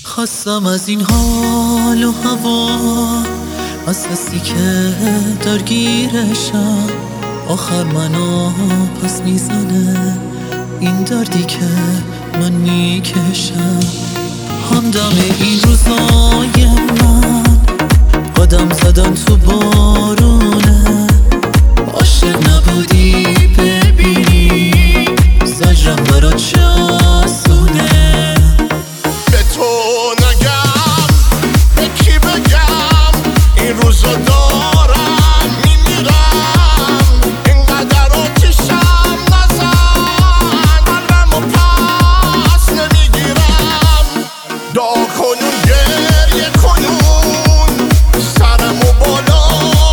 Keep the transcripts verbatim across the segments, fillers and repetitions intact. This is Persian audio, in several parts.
خواستم از این حال و هوا، از حسی که درگیرشم، آخر منو پس میزنه این دردی که من میکشم. همدم این روزای من قدم زدن تو بارونه، عاشق نبودی ببینی زجرم برات چه آسونه. به تو نگم به کی بگم این روزا دارم میمیرم، اینقدر آتیشم نزن قلبمو پس نمیگیرم. دعا کنون گریه کنون سرمو بالا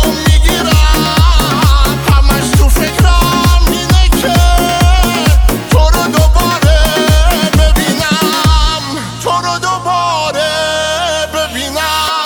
میگیرم، همش تو فکرم اینه که تو رو دوباره ببینم، تو رو دوباره ببینم.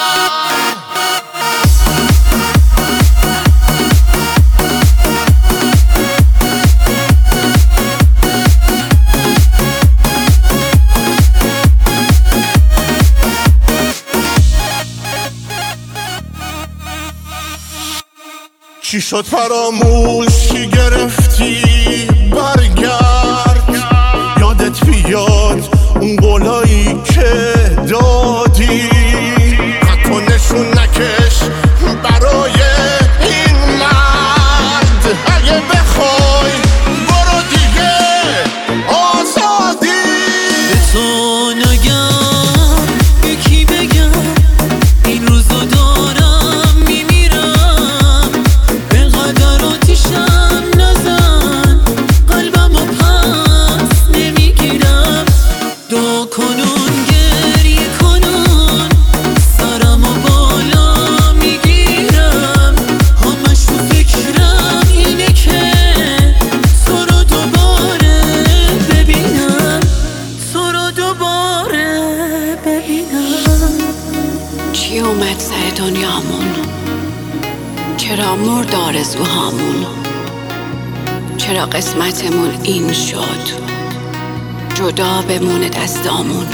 چی شد فراموشی گرفتی؟ برگرد یادت بیاد اون قولایی که دادی، حتی نشون نکش برای این مرد. اگه بخوای برو دیگه آزادی. به تو نگم به کی بگم این روزو دارم میمیرم، اینقدر آتیشم نزن قلبمو پس نمیگیرم. دعا کنون گریه کنون سرمو بالا میگیرم، همش تو فکرم اینه که تو رو دوباره ببینم، تو رو دوباره ببینم. چی اومد سر دنیامون؟ چرا مرد آرزوهامون؟ چرا قسمتمون این شد جدا بمونه دستامون؟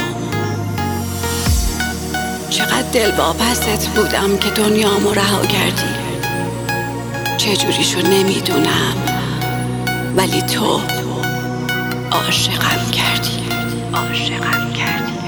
چقدر دل واپست بودم که دنیامو رها کردی، چجوری شد نمیدونم، ولی تو عاشقم کردی، عاشقم کردی.